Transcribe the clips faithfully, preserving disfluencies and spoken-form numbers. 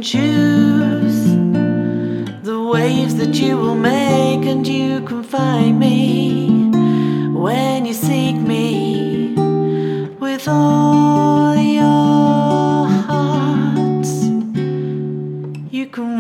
choose the waves that you will make, and you can find me when you seek me with all your heart. You can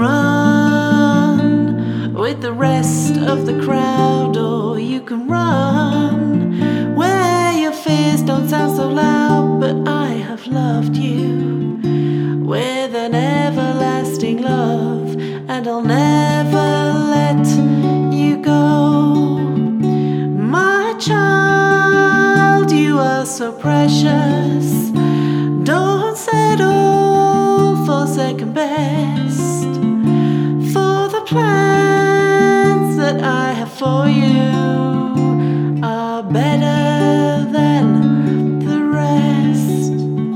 run with the rest of the crowd, or you can run where your fears don't sound so loud. But I have loved you with an everlasting love, and I'll never let you go. My child, you are so precious. Don't settle for second best, for the plans that I have for you are better than the rest.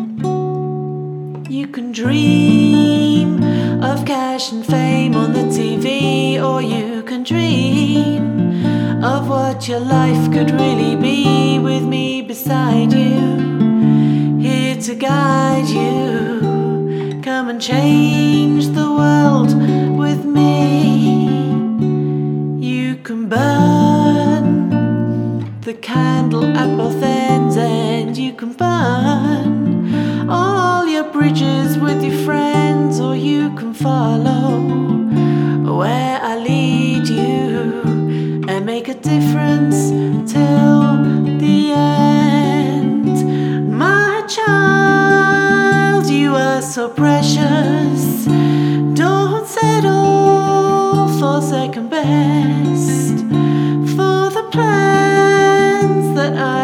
You can dream of cash and fame on the T V, or you can dream of what your life could really be with me beside you, here to guide you. Come and change the world with me. You can burn the candle at both ends, and you can burn all your bridges with your friends, or you can follow where I lead you and make a difference till the end. My child, you are so precious. Don't settle for second best, for the plans that I